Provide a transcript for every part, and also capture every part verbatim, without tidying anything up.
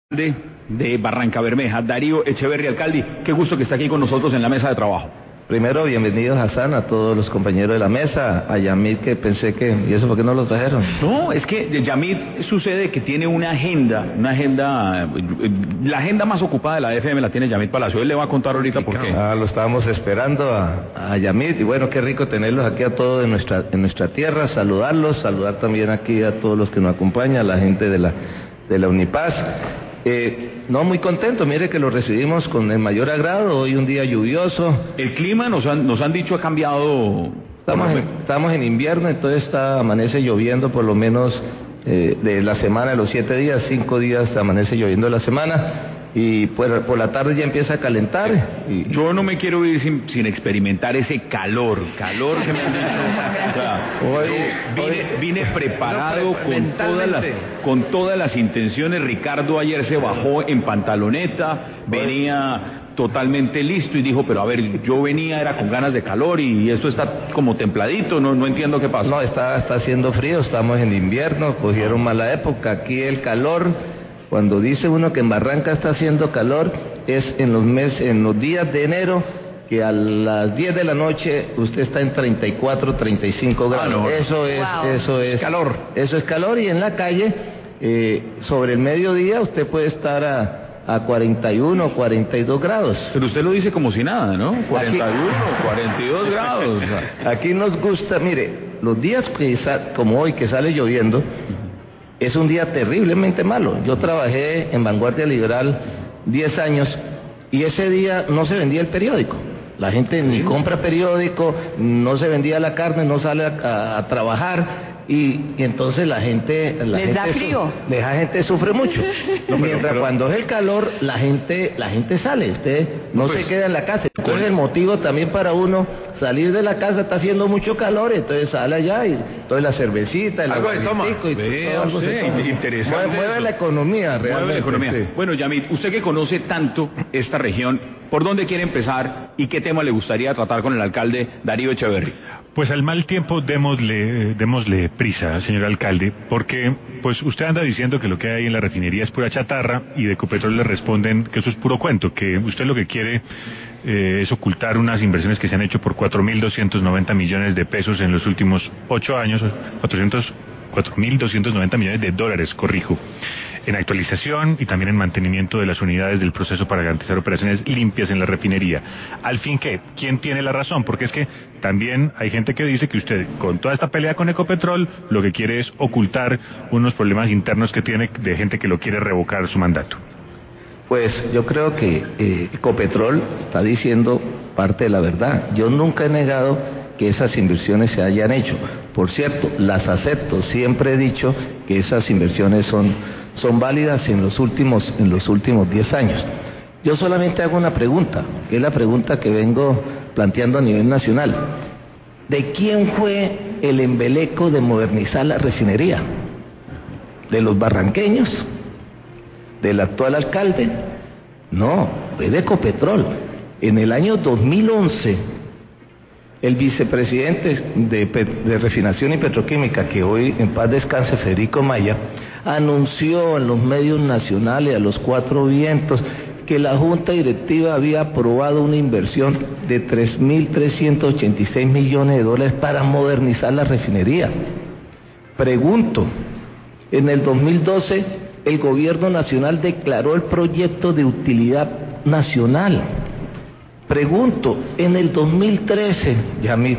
de, de Barranca Bermeja, Darío Echeverri, alcalde, qué gusto que está aquí con nosotros en la mesa de trabajo. Primero, bienvenidos Hassan, a todos los compañeros de la mesa, a Yamid, que pensé que... ¿Y eso por qué no lo trajeron? No, es que Yamid sucede que tiene una agenda, una agenda, la agenda más ocupada de la F M la tiene Yamid Palacio. Él le va a contar ahorita por qué. Ah, lo estábamos esperando a, a Yamid, y bueno, qué rico tenerlos aquí a todos en nuestra, en nuestra tierra, saludarlos, saludar también aquí a todos los que nos acompañan, a la gente de la, de la Unipaz. Eh, no, muy contento, mire que lo recibimos con el mayor agrado, hoy un día lluvioso. El clima nos han, nos han dicho ha cambiado. Estamos en, estamos en invierno, entonces está, amanece lloviendo por lo menos eh, de la semana, de los siete días, cinco días amanece lloviendo la semana. Y por, por la tarde ya empieza a calentar. Y... Yo no me quiero ir sin, sin experimentar ese calor, calor que me han dicho. O sea, hoy, vine, hoy, vine preparado con todas, las, con todas las intenciones. Ricardo ayer se bajó en pantaloneta, venía totalmente listo y dijo, pero a ver, yo venía, era con ganas de calor y esto está como templadito, no, no entiendo qué pasa. No, está, está haciendo frío, estamos en invierno, cogieron mala época, aquí el calor... Cuando dice uno que en Barranca está haciendo calor, es en los meses, en los días de enero, que a las diez de la noche usted está en treinta y cuatro, treinta y cinco grados. Ah, no. Eso es, wow. eso es calor. Eso es calor, y en la calle, eh, sobre el mediodía, usted puede estar a, a cuarenta y uno, cuarenta y dos grados. Pero usted lo dice como si nada, ¿no? cuarenta y uno, aquí... cuarenta y dos grados. Aquí nos gusta, mire, los días que como hoy que sale lloviendo, es un día terriblemente malo. Yo trabajé en Vanguardia Liberal diez años y ese día no se vendía el periódico. La gente ni compra periódico, no se vendía la carne, no sale a, a, a trabajar y, y entonces la gente... La ¿Les gente da frío? Su, la gente sufre mucho. No, Mientras pero... cuando es el calor, la gente la gente sale, usted no pues, se queda en la casa. Entonces el motivo también para uno salir de la casa, está haciendo mucho calor, entonces sale allá y entonces la cervecita, el algo de toma. Y Ve, todo algo sí, se interesante. Mueve, mueve la economía, realmente. Mueve la economía. Sí. Bueno, Yamid, usted que conoce tanto esta región, ¿por dónde quiere empezar y qué tema le gustaría tratar con el alcalde Darío Echeverri? Pues al mal tiempo démosle, démosle prisa, señor alcalde, porque pues usted anda diciendo que lo que hay en la refinería es pura chatarra y de Ecopetrol le responden que eso es puro cuento, que usted lo que quiere eh, es ocultar unas inversiones que se han hecho por cuatro mil doscientos noventa millones de pesos en los últimos ocho años, cuatro mil doscientos noventa millones de dólares, corrijo, en actualización y también en mantenimiento de las unidades del proceso para garantizar operaciones limpias en la refinería. Al fin, ¿qué? ¿Quién tiene la razón? Porque es que también hay gente que dice que usted, con toda esta pelea con Ecopetrol, lo que quiere es ocultar unos problemas internos que tiene de gente que lo quiere revocar su mandato. Pues yo creo que eh, Ecopetrol está diciendo parte de la verdad. Yo nunca he negado que esas inversiones se hayan hecho. Por cierto, las acepto. Siempre he dicho que esas inversiones son, son válidas en los últimos, en los últimos diez años. Yo solamente hago una pregunta, que es la pregunta que vengo planteando a nivel nacional. ¿De quién fue el embeleco de modernizar la refinería? ¿De los barranqueños? ¿Del actual alcalde? No, fue de Ecopetrol. En el año dos mil once, el vicepresidente de, de Refinación y Petroquímica, que hoy en paz descanse, Federico Maya, anunció en los medios nacionales, a los cuatro vientos, que la Junta Directiva había aprobado una inversión de tres mil trescientos ochenta y seis millones de dólares para modernizar la refinería. Pregunto, en el dos mil doce el gobierno nacional declaró el proyecto de utilidad nacional. Pregunto, en el dos mil trece, Yamid,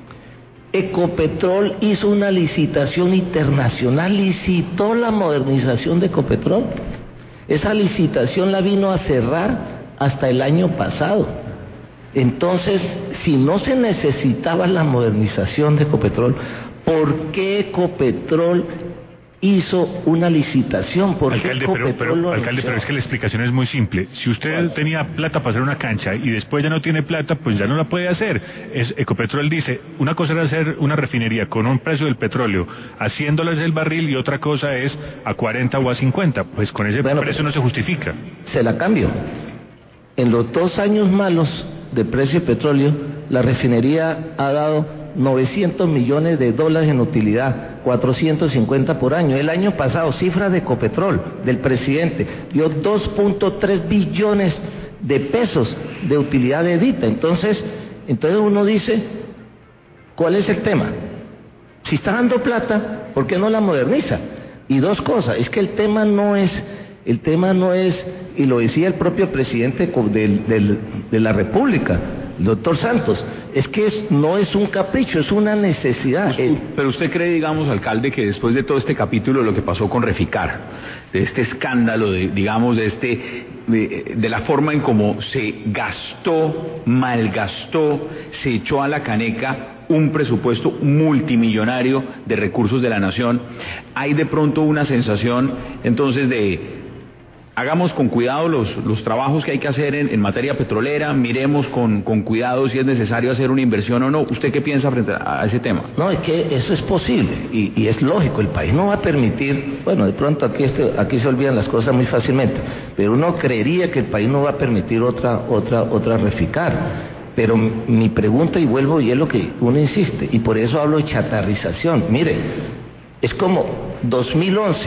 Ecopetrol hizo una licitación internacional, licitó la modernización de Ecopetrol. Esa licitación la vino a cerrar hasta el año pasado. Entonces, si no se necesitaba la modernización de Ecopetrol, ¿por qué Ecopetrol hizo una licitación? ¿Por qué alcalde, pero, pero, alcalde, pero es que la explicación es muy simple. Si usted ¿Cuál? tenía plata para hacer una cancha y después ya no tiene plata, pues ya no la puede hacer. Es, Ecopetrol dice, una cosa era hacer una refinería con un precio del petróleo a cien dólares el barril y otra cosa es a cuarenta o a cincuenta. Pues con ese bueno, precio no se justifica. Se la cambio. En los dos años malos de precio de petróleo, la refinería ha dado novecientos millones de dólares en utilidad. cuatrocientos cincuenta por año. El año pasado, cifras de Ecopetrol, del presidente, dio dos punto tres billones de pesos de utilidad de EDITA. Entonces, entonces uno dice, ¿cuál es el tema? Si está dando plata, ¿por qué no la moderniza? Y dos cosas, es que el tema no es, el tema no es, y lo decía el propio presidente del, del, de la República, el doctor Santos, es que es, no es un capricho, es una necesidad. Pues, pero usted cree, digamos, alcalde, que después de todo este capítulo, lo que pasó con Reficar, de este escándalo, de, digamos, de este, de, de la forma en cómo se gastó, malgastó, se echó a la caneca un presupuesto multimillonario de recursos de la nación, hay de pronto una sensación, entonces, de hagamos con cuidado los, los trabajos que hay que hacer en, en materia petrolera, miremos con, con cuidado si es necesario hacer una inversión o no. ¿Usted qué piensa frente a, a ese tema? No, es que eso es posible y, y es lógico, el país no va a permitir, bueno, de pronto aquí, este, aquí se olvidan las cosas muy fácilmente, pero uno creería que el país no va a permitir otra, otra, otra Reficar. Pero mi pregunta, y vuelvo, y es lo que uno insiste, y por eso hablo de chatarrización. Mire, es como dos mil once,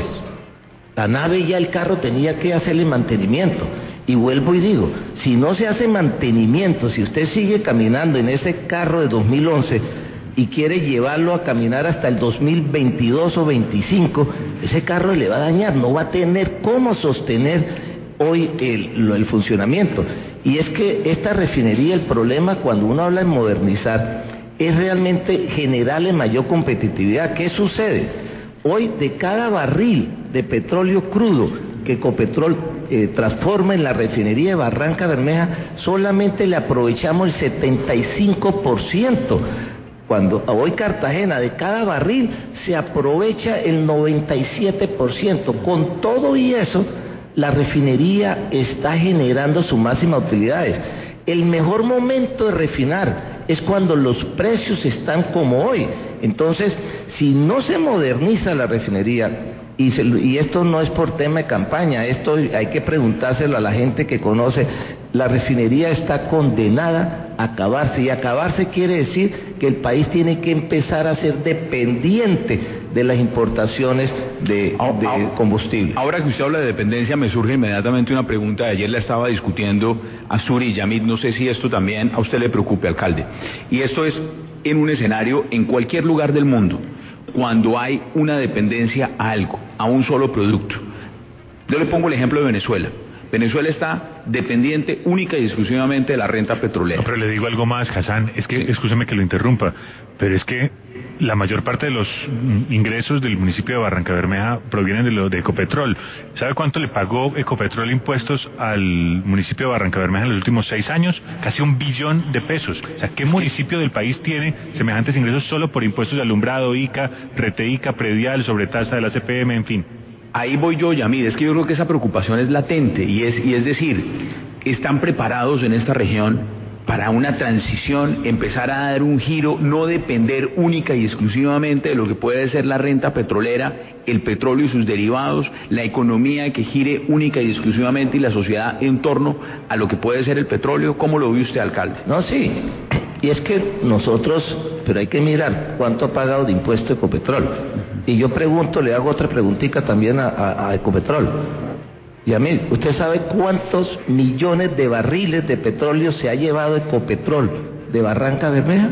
la nave y ya el carro tenía que hacerle mantenimiento. Y vuelvo y digo, si no se hace mantenimiento, si usted sigue caminando en ese carro de dos mil once y quiere llevarlo a caminar hasta el dos mil veintidós o veinticinco, ese carro le va a dañar, no va a tener cómo sostener hoy el, el funcionamiento. Y es que esta refinería, el problema cuando uno habla de modernizar, es realmente generarle mayor competitividad. ¿Qué sucede? Hoy de cada barril de petróleo crudo que Ecopetrol eh, transforma en la refinería de Barranca Bermeja, solamente le aprovechamos el setenta y cinco por ciento. Cuando hoy Cartagena, de cada barril, se aprovecha el noventa y siete por ciento. Con todo y eso, la refinería está generando sus máximas utilidades. El mejor momento de refinar es cuando los precios están como hoy. Entonces, si no se moderniza la refinería, y, se, y esto no es por tema de campaña, esto hay que preguntárselo a la gente que conoce, la refinería está condenada a acabarse, y acabarse quiere decir que el país tiene que empezar a ser dependiente de las importaciones de, de combustible. Ahora que usted habla de dependencia, me surge inmediatamente una pregunta. Ayer la estaba discutiendo Asturi y Yamid, no sé si esto también a usted le preocupe, alcalde. Y esto es en un escenario, en cualquier lugar del mundo, cuando hay una dependencia a algo, a un solo producto. Yo le pongo el ejemplo de Venezuela. Venezuela está dependiente única y exclusivamente de la renta petrolera. No, pero le digo algo más, Hassan, es que, escúcheme que lo interrumpa, pero es que la mayor parte de los ingresos del municipio de Barranca Bermeja provienen de lo de Ecopetrol. ¿Sabe cuánto le pagó Ecopetrol impuestos al municipio de Barranca Bermeja en los últimos seis años? Casi un billón de pesos. O sea, ¿qué municipio del país tiene semejantes ingresos solo por impuestos de alumbrado, I C A, Reteica, predial, sobretasa de la C P M, en fin? Ahí voy yo, Yamid, es que yo creo que esa preocupación es latente, y es, y es decir, están preparados en esta región para una transición, empezar a dar un giro, no depender única y exclusivamente de lo que puede ser la renta petrolera, el petróleo y sus derivados, la economía que gire única y exclusivamente y la sociedad en torno a lo que puede ser el petróleo. ¿Cómo lo ve usted, alcalde? No, sí, y es que nosotros, pero hay que mirar cuánto ha pagado de impuesto Ecopetrol. Y yo pregunto, le hago otra preguntita también a, a, a Ecopetrol. Y a mí, ¿usted sabe cuántos millones de barriles de petróleo se ha llevado Ecopetrol de Barranca Bermeja?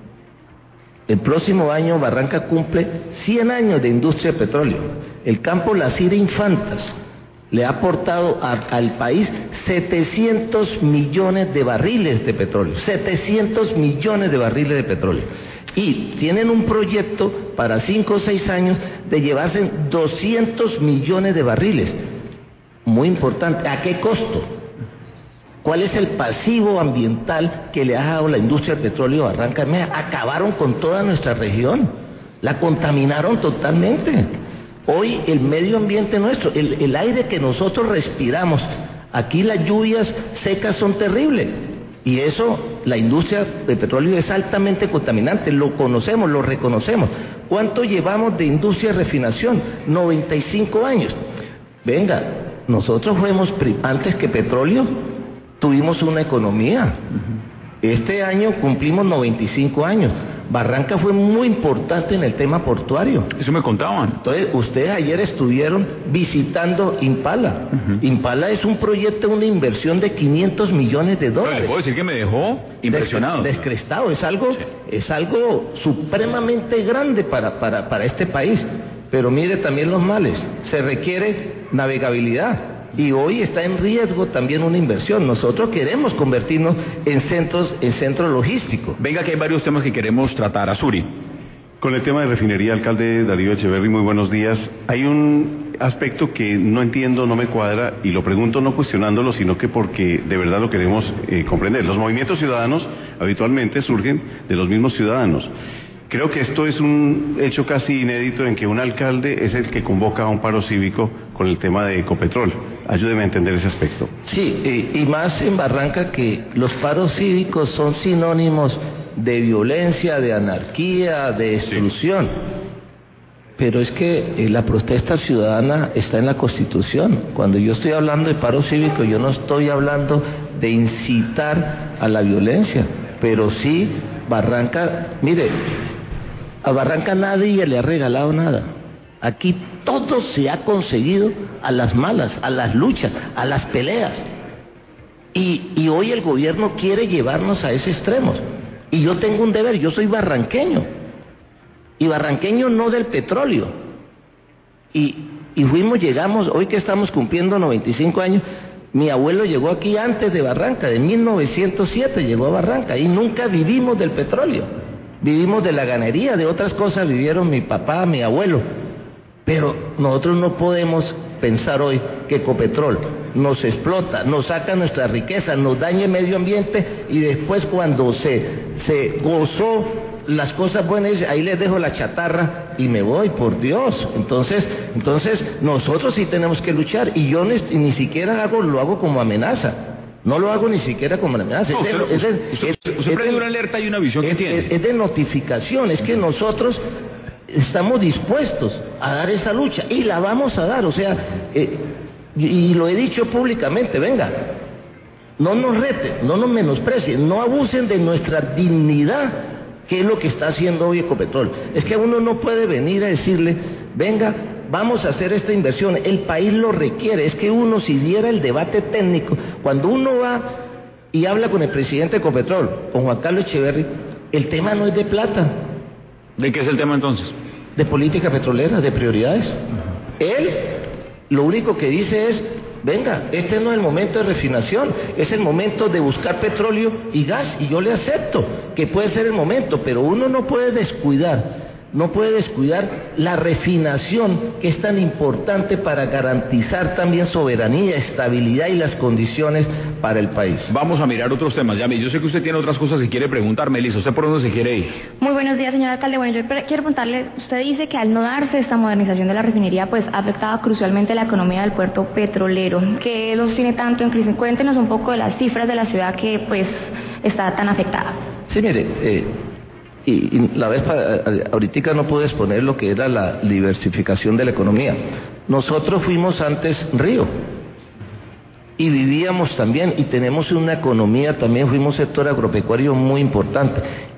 El próximo año Barranca cumple cien años de industria de petróleo. El campo Las Cira Infantas le ha aportado a, al país setecientos millones de barriles de petróleo. setecientos millones de barriles de petróleo. Y tienen un proyecto para cinco o seis años de llevarse doscientos millones de barriles. Muy importante. ¿A qué costo? ¿Cuál es el pasivo ambiental que le ha dado la industria del petróleo a Barranca Bermeja? Acabaron con toda nuestra región. La contaminaron totalmente. Hoy el medio ambiente nuestro, el, el aire que nosotros respiramos, aquí las lluvias secas son terribles. Y eso, la industria del petróleo es altamente contaminante, lo conocemos, lo reconocemos. ¿Cuánto llevamos de industria de refinación? noventa y cinco años. Venga, nosotros fuimos, antes que petróleo, tuvimos una economía. Este año cumplimos noventa y cinco años. Barranca fue muy importante en el tema portuario. Eso me contaban. Entonces, ustedes ayer estuvieron visitando Impala. Uh-huh. Impala es un proyecto, una inversión de quinientos millones de dólares. Pero le puedo decir que me dejó impresionado. Des- descrestado, es algo, sí. es algo supremamente grande para, para, para este país. Pero mire también los males. Se requiere navegabilidad. Y hoy está en riesgo también una inversión. Nosotros queremos convertirnos en centros, en centros logísticos. Venga, que hay varios temas que queremos tratar. Azuri. Con el tema de refinería, alcalde Darío Echeverri, muy buenos días. Hay un aspecto que no entiendo, no me cuadra, y lo pregunto no cuestionándolo, sino que porque de verdad lo queremos eh, comprender. Los movimientos ciudadanos habitualmente surgen de los mismos ciudadanos. Creo que esto es un hecho casi inédito en que un alcalde es el que convoca a un paro cívico con el tema de Ecopetrol. Ayúdeme a entender ese aspecto. Sí, y, y más en Barranca, que los paros cívicos son sinónimos de violencia, de anarquía, de destrucción. Sí. Pero es que eh, la protesta ciudadana está en la Constitución. Cuando yo estoy hablando de paro cívico, yo no estoy hablando de incitar a la violencia, pero sí Barranca, mire, a Barranca nadie le ha regalado nada. Aquí todo se ha conseguido a las malas, a las luchas, a las peleas. Y, y hoy el gobierno quiere llevarnos a ese extremo. Y yo tengo un deber, yo soy barranqueño. Y barranqueño no del petróleo. Y, y fuimos, llegamos, hoy que estamos cumpliendo noventa y cinco años, mi abuelo llegó aquí antes de Barranca, de mil novecientos siete llegó a Barranca, y nunca vivimos del petróleo. Vivimos de la ganadería, de otras cosas vivieron mi papá, mi abuelo. Pero nosotros no podemos pensar hoy que Ecopetrol nos explota, nos saca nuestra riqueza, nos daña el medio ambiente, y después cuando se, se gozó las cosas buenas, ahí les dejo la chatarra y me voy, por Dios. Entonces, entonces nosotros sí tenemos que luchar, y yo ni, ni siquiera hago, lo hago como amenaza. No lo hago ni siquiera como amenaza. No, es usted, de, es de, usted, es, usted es prende de, una alerta y una visión es, que tiene. Es, es de notificación, es que nosotros estamos dispuestos a dar esa lucha y la vamos a dar, o sea, eh, y, y lo he dicho públicamente, venga, no nos reten, no nos menosprecien, no abusen de nuestra dignidad, que es lo que está haciendo hoy Ecopetrol. Es que uno no puede venir a decirle, venga, vamos a hacer esta inversión, el país lo requiere. Es que uno, si diera el debate técnico, cuando uno va y habla con el presidente de Ecopetrol, con Juan Carlos Echeverri, el tema no es de plata. ¿De qué es el tema entonces? De política petrolera, de prioridades. Uh-huh. Él lo único que dice es, venga, este no es el momento de refinación, es el momento de buscar petróleo y gas, y yo le acepto que puede ser el momento, pero uno no puede descuidar, no puede descuidar la refinación, que es tan importante para garantizar también soberanía, estabilidad y las condiciones para el país. Vamos a mirar otros temas, Yami. Yo sé que usted tiene otras cosas que quiere preguntar, Melissa. ¿Usted por dónde se quiere ir? Muy buenos días, señor alcalde. Bueno, yo quiero preguntarle, usted dice que al no darse esta modernización de la refinería, pues ha afectado crucialmente la economía del puerto petrolero, que los tiene tanto en crisis. Cuéntenos un poco de las cifras de la ciudad que pues está tan afectada. Sí, mire, eh, y, y la vez para, ahorita no pude exponer lo que era la diversificación de la economía. Nosotros fuimos antes río, y vivíamos también, y tenemos una economía también, fuimos sector agropecuario muy importante.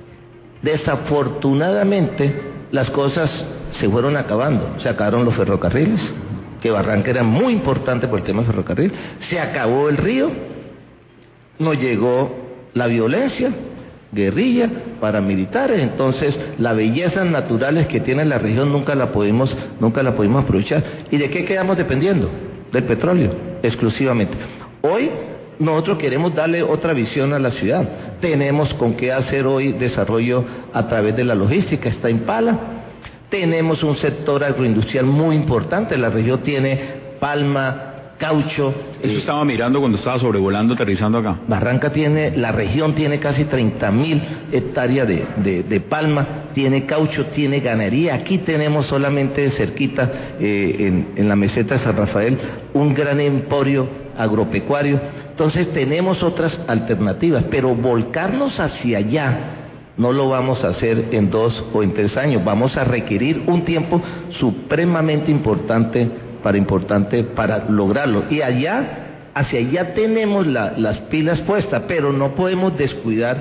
Desafortunadamente, las cosas se fueron acabando, se acabaron los ferrocarriles, que Barranca era muy importante por el tema del ferrocarril, se acabó el río, nos llegó la violencia, guerrilla, paramilitares, entonces las bellezas naturales que tiene la región nunca la pudimos, nunca la pudimos aprovechar. ¿Y de qué quedamos dependiendo? Del petróleo, exclusivamente. Hoy nosotros queremos darle otra visión a la ciudad. Tenemos con qué hacer hoy desarrollo a través de la logística, está Impala. Tenemos un sector agroindustrial muy importante, la región tiene palma, caucho. Eso eh, estaba mirando cuando estaba sobrevolando, aterrizando acá. Barranca tiene, la región tiene casi treinta mil hectáreas de, de, de palma, tiene caucho, tiene ganadería. Aquí tenemos solamente cerquita, eh, en, en la meseta de San Rafael, un gran emporio agropecuario. Entonces tenemos otras alternativas, pero volcarnos hacia allá no lo vamos a hacer en dos o en tres años. Vamos a requerir un tiempo supremamente importante para importante para lograrlo. Y allá, hacia allá tenemos la, las pilas puestas, pero no podemos descuidar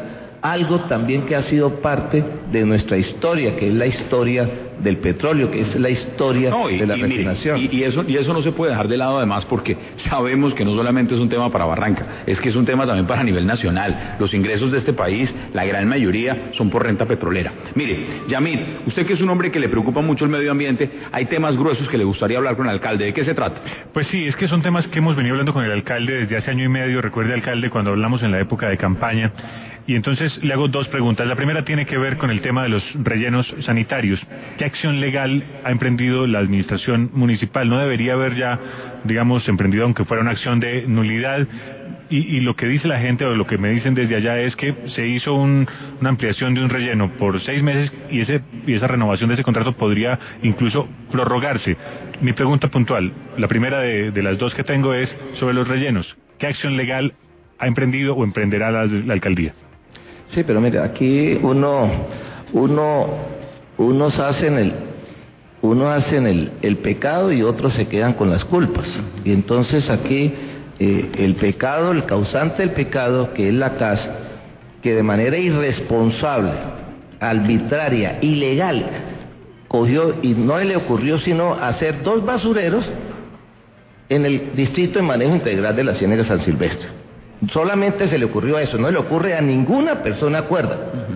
algo también que ha sido parte de nuestra historia, que es la historia del petróleo, que es la historia no, y, de la y, refinación. Y, y, eso, y eso no se puede dejar de lado además porque sabemos que no solamente es un tema para Barranca, es que es un tema también para nivel nacional. Los ingresos de este país, la gran mayoría, son por renta petrolera. Mire, Yamid, usted que es un hombre que le preocupa mucho el medio ambiente, hay temas gruesos que le gustaría hablar con el alcalde. ¿De qué se trata? Pues sí, es que son temas que hemos venido hablando con el alcalde desde hace año y medio. Recuerde, alcalde, cuando hablamos en la época de campaña. Y entonces le hago dos preguntas. La primera tiene que ver con el tema de los rellenos sanitarios. ¿Qué acción legal ha emprendido la administración municipal? ¿No debería haber ya, digamos, emprendido, aunque fuera una acción de nulidad? Y, y lo que dice la gente, o lo que me dicen desde allá, es que se hizo un, una ampliación de un relleno por seis meses y, ese, y esa renovación de ese contrato podría incluso prorrogarse. Mi pregunta puntual, la primera de, de las dos que tengo, es sobre los rellenos. ¿Qué acción legal ha emprendido o emprenderá la, la alcaldía? Sí, pero mire, aquí uno, uno, unos hacen el, uno hacen el, el pecado y otros se quedan con las culpas. Y entonces aquí eh, el pecado, el causante del pecado, que es la C A S, que de manera irresponsable, arbitraria, ilegal, cogió y no le ocurrió sino hacer dos basureros en el distrito de manejo integral de la Ciénega San Silvestre. Solamente se le ocurrió eso, no le ocurre a ninguna persona cuerda. Uh-huh.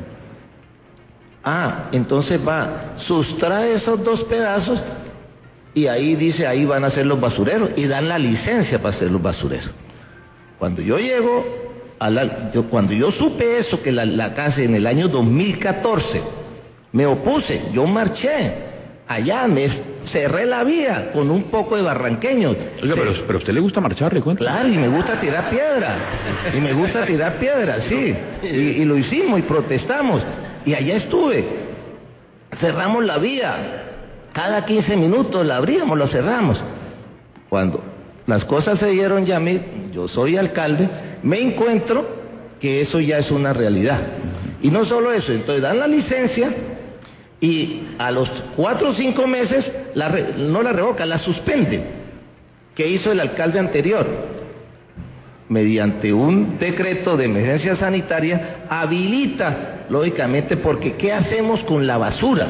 Ah, entonces va, sustrae esos dos pedazos y ahí dice, ahí van a ser los basureros y dan la licencia para hacer los basureros. Cuando yo llego, a la, yo, cuando yo supe eso, que la, la casa en el año dos mil catorce, me opuse, yo marché, allá me cerré la vía con un poco de barranqueños. Oiga, pero, pero a usted le gusta marchar, le cuento. Claro, y me gusta tirar piedra, y me gusta tirar piedra, sí, y, y lo hicimos y protestamos, y allá estuve, cerramos la vía, cada quince minutos la abríamos, la cerramos. Cuando las cosas se dieron ya a mí, yo soy alcalde, me encuentro que eso ya es una realidad, y no solo eso, entonces dan la licencia, y a los cuatro o cinco meses la re, no la revoca, la suspende. ¿Qué hizo el alcalde anterior? Mediante un decreto de emergencia sanitaria habilita, lógicamente, porque ¿qué hacemos con la basura?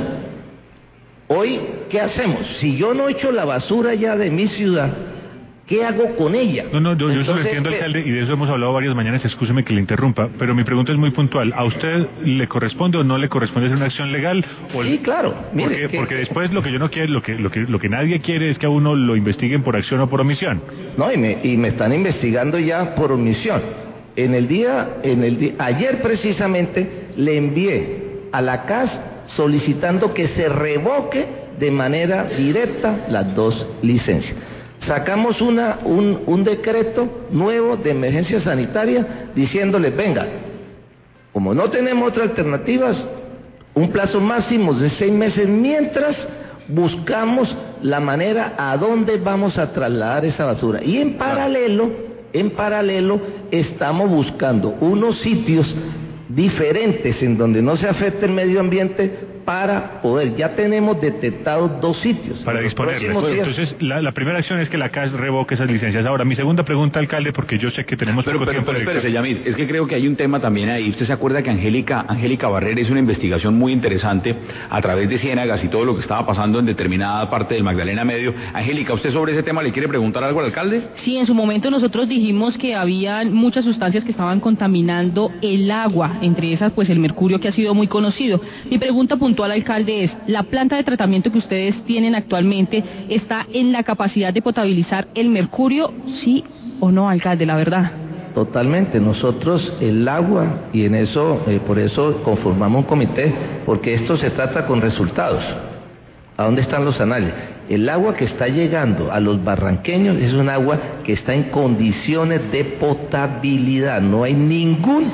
Hoy, ¿qué hacemos? Si yo no echo la basura ya de mi ciudad, ¿qué hago con ella? No, no, yo, yo eso lo entiendo, alcalde, y de eso hemos hablado varias mañanas, excúseme que le interrumpa, pero mi pregunta es muy puntual. ¿A usted le corresponde o no le corresponde hacer una acción legal? O sí, claro. Mire, porque, que, porque después lo que yo no quiero, lo que, lo que, lo que nadie quiere es que a uno lo investiguen por acción o por omisión. No, y me, y me están investigando ya por omisión. En el día, en el día, ayer precisamente le envié a la C A S solicitando que se revoque de manera directa las dos licencias. Sacamos una, un, un decreto nuevo de emergencia sanitaria diciéndoles, venga, como no tenemos otras alternativas, un plazo máximo de seis meses mientras buscamos la manera a dónde vamos a trasladar esa basura. Y en paralelo, en paralelo, estamos buscando unos sitios diferentes en donde no se afecte el medio ambiente para poder, ya tenemos detectados dos sitios. Para disponerles. Bueno, entonces, la, la primera acción es que la C A S revoque esas licencias. Ahora, mi segunda pregunta, alcalde, porque yo sé que tenemos pero, poco pero, tiempo. Pero, espérese, Yamid, es que creo que hay un tema también ahí. Usted se acuerda que Angélica, Angélica Barrera hizo una investigación muy interesante a través de Ciénagas y todo lo que estaba pasando en determinada parte del Magdalena Medio. Angélica, ¿usted sobre ese tema le quiere preguntar algo al alcalde? Sí, en su momento nosotros dijimos que había muchas sustancias que estaban contaminando el agua, entre esas pues el mercurio, que ha sido muy conocido. Mi pregunta puntual, alcalde, es: ¿la planta de tratamiento que ustedes tienen actualmente está en la capacidad de potabilizar el mercurio, sí o no, alcalde, la verdad? Totalmente, nosotros el agua, y en eso, eh, por eso conformamos un comité, porque esto se trata con resultados. ¿A dónde están los análisis? El agua que está llegando a los barranqueños es un agua que está en condiciones de potabilidad, no hay ningún,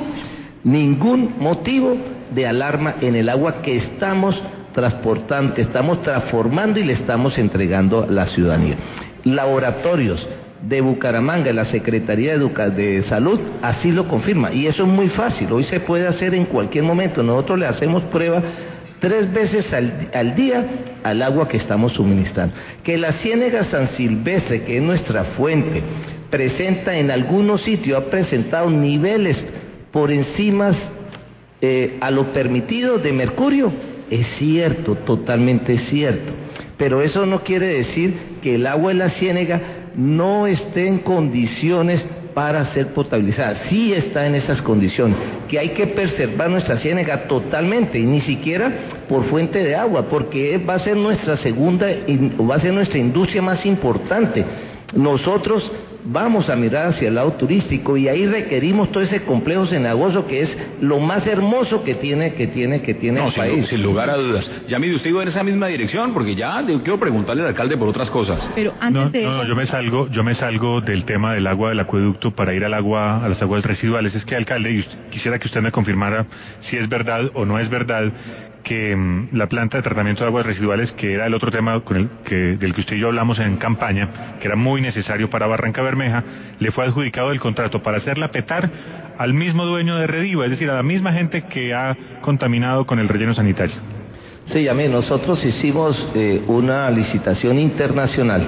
ningún motivo de alarma en el agua que estamos transportando, que estamos transformando y le estamos entregando a la ciudadanía. Laboratorios de Bucaramanga, la Secretaría de, Educa de Salud, así lo confirma, y eso es muy fácil, hoy se puede hacer en cualquier momento. Nosotros le hacemos pruebas tres veces al, al día al agua que estamos suministrando. Que la Ciénega San Silvestre, que es nuestra fuente, presenta en algunos sitios, ha presentado niveles por encima eh, a lo permitido de mercurio, es cierto, totalmente cierto, pero eso no quiere decir que el agua de la ciénaga no esté en condiciones para ser potabilizada. Sí está en esas condiciones, que hay que preservar nuestra ciénaga totalmente, y ni siquiera por fuente de agua, porque va a ser nuestra segunda, va a ser nuestra industria más importante. Nosotros vamos a mirar hacia el lado turístico y ahí requerimos todo ese complejo cenagoso que es lo más hermoso que tiene, que tiene, que tiene no, el sin, país. Sin lugar a dudas. Ya mire, usted iba en esa misma dirección, porque ya yo quiero preguntarle al alcalde por otras cosas. Pero antes no, de no, eso... no, yo me salgo, yo me salgo del tema del agua del acueducto para ir al agua, a las aguas residuales. Es que, alcalde, y usted, quisiera que usted me confirmara si es verdad o no es verdad que mmm, la planta de tratamiento de aguas residuales, que era el otro tema con el que, del que usted y yo hablamos en campaña, que era muy necesario para Barranca Bermeja, le fue adjudicado el contrato para hacerla petar al mismo dueño de Rediva, es decir, a la misma gente que ha contaminado con el relleno sanitario. Sí, ya mí, nosotros hicimos eh, una licitación internacional,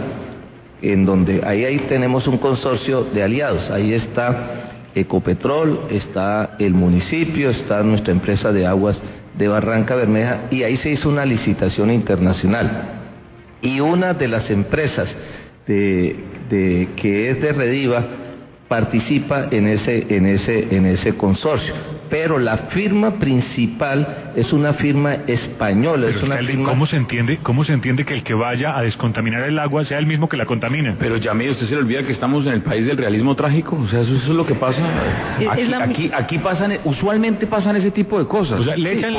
en donde ahí, ahí tenemos un consorcio de aliados, ahí está Ecopetrol, está el municipio, está nuestra empresa de aguas de Barranca Bermeja, y ahí se hizo una licitación internacional, y una de las empresas de, de, que es de Rediva participa en ese, en ese, en ese consorcio, pero la firma principal es una firma española. Pero es una alcalde, firma... ¿cómo se entiende, cómo se entiende que el que vaya a descontaminar el agua sea el mismo que la contamina? Pero ya mire, usted se le olvida que estamos en el país del realismo trágico, o sea, eso, eso es lo que pasa. Aquí, la... aquí, aquí pasan, usualmente pasan ese tipo de cosas. O sea, le echan sí,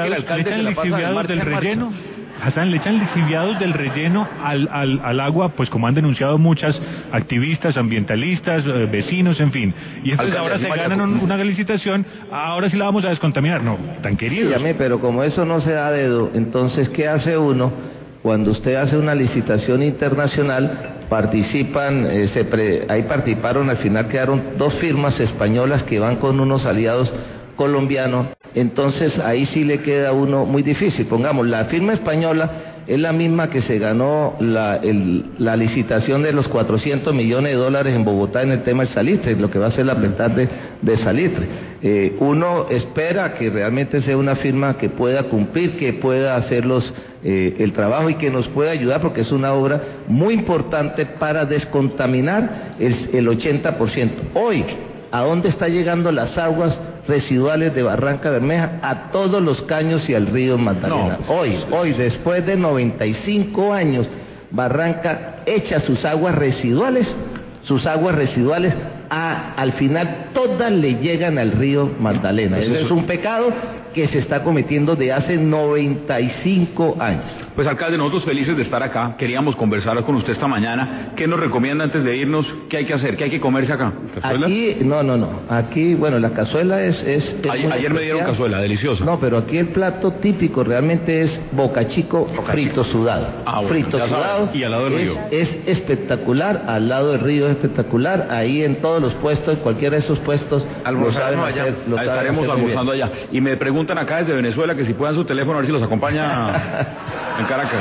lixiviados del relleno. Hassan, le echan lixiviados del relleno al, al, al agua, pues como han denunciado muchas activistas, ambientalistas, eh, vecinos, en fin. Y entonces alcalde, ahora se ganan un, una licitación, ahora sí la vamos a descontaminar. No, tan queridos. Dígame, pero como eso no se da dedo, entonces, ¿qué hace uno cuando usted hace una licitación internacional? Participan, eh, se pre, ahí participaron, al final quedaron dos firmas españolas que van con unos aliados colombianos, entonces ahí sí le queda a uno muy difícil. Pongamos, la firma española es la misma que se ganó la, el, la licitación de los cuatrocientos millones de dólares en Bogotá en el tema del salitre, lo que va a ser la planta de, de salitre. Eh, uno espera que realmente sea una firma que pueda cumplir, que pueda hacerlos eh, el trabajo y que nos pueda ayudar, porque es una obra muy importante para descontaminar el, el ochenta por ciento. Hoy, ¿a dónde están llegando las aguas residuales de Barranca Bermeja? A todos los caños y al río Magdalena. No. Hoy, hoy, después de noventa y cinco años, Barranca echa sus aguas residuales, sus aguas residuales, a, al final todas le llegan al río Magdalena. Ese es un pecado que se está cometiendo de hace noventa y cinco años. Pues alcalde, nosotros felices de estar acá, queríamos conversar con usted esta mañana. ¿Qué nos recomienda antes de irnos? ¿Qué hay que hacer? ¿Qué hay que comerse acá? ¿Cazuela? Aquí, no, no, no, aquí, bueno, la cazuela es... es, es ayer ayer me dieron cazuela, deliciosa. No, pero aquí el plato típico realmente es bocachico, bocachico. frito sudado. Ah, bueno, frito sudado. Y al lado del es, río. Es espectacular, al lado del río es espectacular, ahí en todos los puestos, cualquiera de esos puestos, lo saben allá. hacer, lo estaremos saben hacer almorzando allá. Y me preguntan acá desde Venezuela que si puedan su teléfono, a ver si los acompaña en Caracas.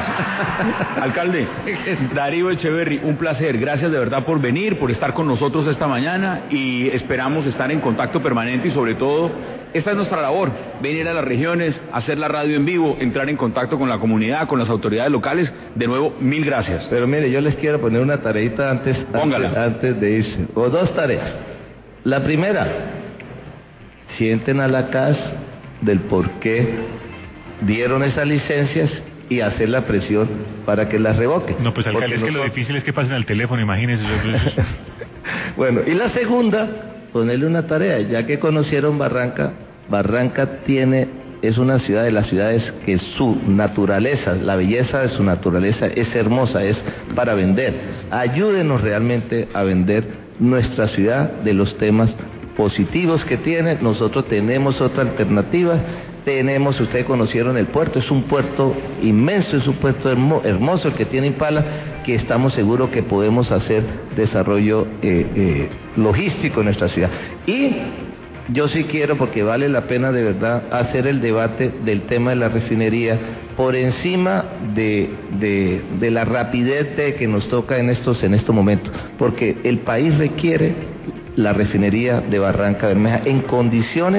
Alcalde, Darío Echeverry, un placer, gracias de verdad por venir, por estar con nosotros esta mañana, y esperamos estar en contacto permanente, y sobre todo, esta es nuestra labor, venir a las regiones, hacer la radio en vivo, entrar en contacto con la comunidad, con las autoridades locales. De nuevo, mil gracias. Pero mire, yo les quiero poner una tareita antes, antes, antes de irse, o dos tareas. La primera, sienten a la C A S del por qué dieron esas licencias y hacer la presión para que las revoquen. No, pues alcalde, es que lo difícil es que pasen al teléfono, imagínense. Bueno, y la segunda, ponerle una tarea, ya que conocieron Barranca, Barranca tiene, es una ciudad de las ciudades que su naturaleza, la belleza de su naturaleza es hermosa, es para vender. Ayúdenos realmente a vender nuestra ciudad de los temas positivos que tiene. Nosotros tenemos otra alternativa. Tenemos, ustedes conocieron el puerto, es un puerto inmenso, es un puerto hermo, hermoso el que tiene Impala, que estamos seguros que podemos hacer desarrollo eh, eh, logístico en nuestra ciudad. Y yo sí quiero, porque vale la pena de verdad, hacer el debate del tema de la refinería por encima de, de, de la rapidez de que nos toca en estos, en estos momentos, porque el país requiere la refinería de Barranca Bermeja en condiciones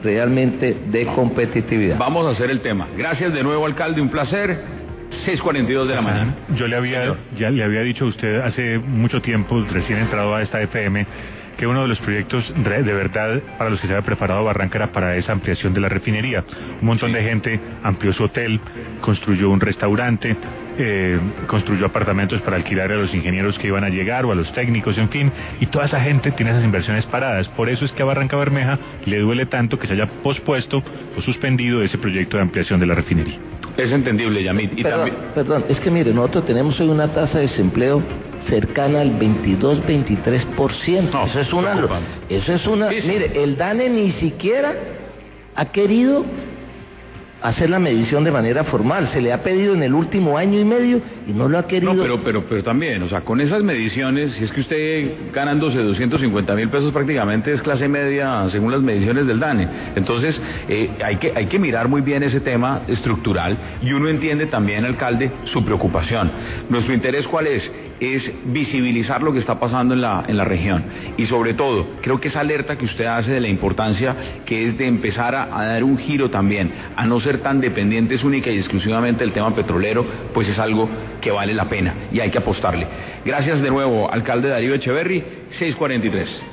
realmente de competitividad. Vamos a hacer el tema. Gracias de nuevo, alcalde, un placer. seis cuarenta y dos de la mañana. Yo le había, ya le había dicho a usted hace mucho tiempo, recién entrado a esta F M, que uno de los proyectos de verdad para los que se había preparado Barranca era para esa ampliación de la refinería. Un montón sí. de gente amplió su hotel, construyó un restaurante, eh, construyó apartamentos para alquilar a los ingenieros que iban a llegar o a los técnicos, en fin, y toda esa gente tiene esas inversiones paradas. Por eso es que a Barranca Bermeja le duele tanto que se haya pospuesto o suspendido ese proyecto de ampliación de la refinería. Es entendible, Yamit. Y perdón, también... perdón, es que mire, nosotros tenemos hoy una tasa de desempleo cercana al veintidós, veintitrés por ciento. No, eso es una, eso es una, sí, sí. Mire, el DANE ni siquiera ha querido hacer la medición de manera formal, se le ha pedido en el último año y medio y no lo ha querido. No, pero, pero, pero también, o sea, con esas mediciones, si es que usted ganándose doscientos cincuenta mil pesos prácticamente es clase media según las mediciones del DANE. Entonces, eh, hay que, hay que mirar muy bien ese tema estructural y uno entiende también, alcalde, su preocupación. Nuestro interés, ¿cuál es? Es visibilizar lo que está pasando en la, en la región. Y sobre todo, creo que esa alerta que usted hace de la importancia que es de empezar a, a dar un giro también, a no ser tan dependientes única y exclusivamente del tema petrolero, pues es algo que vale la pena y hay que apostarle. Gracias de nuevo, alcalde Darío Echeverry, seis cuarenta y tres.